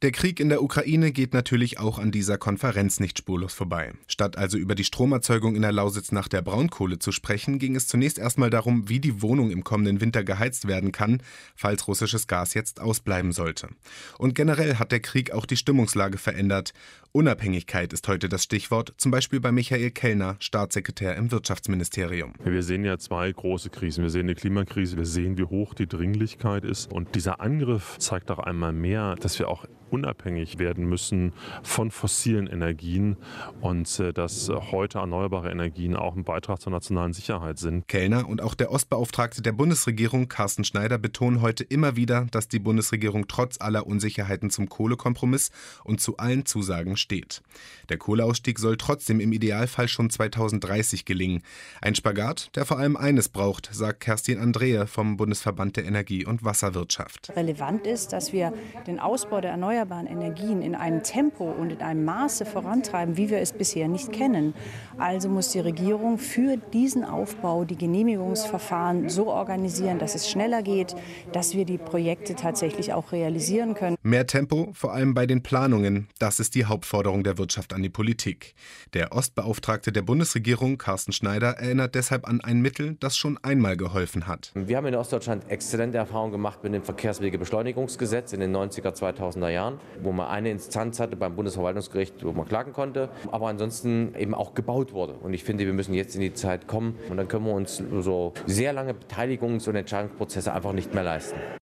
Der Krieg in der Ukraine geht natürlich auch an dieser Konferenz nicht spurlos vorbei. Statt also über die Stromerzeugung in der Lausitz nach der Braunkohle zu sprechen, ging es zunächst erstmal darum, wie die Wohnung im kommenden Winter geheizt werden kann, falls russisches Gas jetzt ausbleiben sollte. Und generell hat der Krieg auch die Stimmungslage verändert. Unabhängigkeit ist heute das Stichwort, zum Beispiel bei Michael Kellner, Staatssekretär im Wirtschaftsministerium. Wir sehen ja zwei große Krisen. Wir sehen die Klimakrise, wir sehen, wie hoch die Dringlichkeit ist. Und dieser Angriff zeigt auch einmal mehr, dass wir auch unabhängig werden müssen von fossilen Energien und dass heute erneuerbare Energien auch ein Beitrag zur nationalen Sicherheit sind. Kellner und auch der Ostbeauftragte der Bundesregierung, Carsten Schneider, betonen heute immer wieder, dass die Bundesregierung trotz aller Unsicherheiten zum Kohlekompromiss und zu allen Zusagen steht. Der Kohleausstieg soll trotzdem im Idealfall schon 2030 gelingen. Ein Spagat, der vor allem eines braucht, sagt Kerstin Andrehe vom Bundesverband der Energie- und Wasserwirtschaft. Relevant ist, dass wir den Ausbau der erneuerbaren Energien in einem Tempo und in einem Maße vorantreiben, wie wir es bisher nicht kennen. Also muss die Regierung für diesen Aufbau die Genehmigungsverfahren so organisieren, dass es schneller geht, dass wir die Projekte tatsächlich auch realisieren können. Mehr Tempo, vor allem bei den Planungen, das ist die Hauptforderung der Wirtschaft an die Politik. Der Ostbeauftragte der Bundesregierung, Carsten Schneider, erinnert deshalb an ein Mittel, das schon einmal geholfen hat. Wir haben in Ostdeutschland exzellente Erfahrungen gemacht mit dem Verkehrswegebeschleunigungsgesetz in den 90er, 2000er Jahren, wo man eine Instanz hatte beim Bundesverwaltungsgericht, wo man klagen konnte, aber ansonsten eben auch gebaut wurde. Und ich finde, wir müssen jetzt in die Zeit kommen und dann können wir uns so sehr lange Beteiligungs- und Entscheidungsprozesse einfach nicht mehr leisten.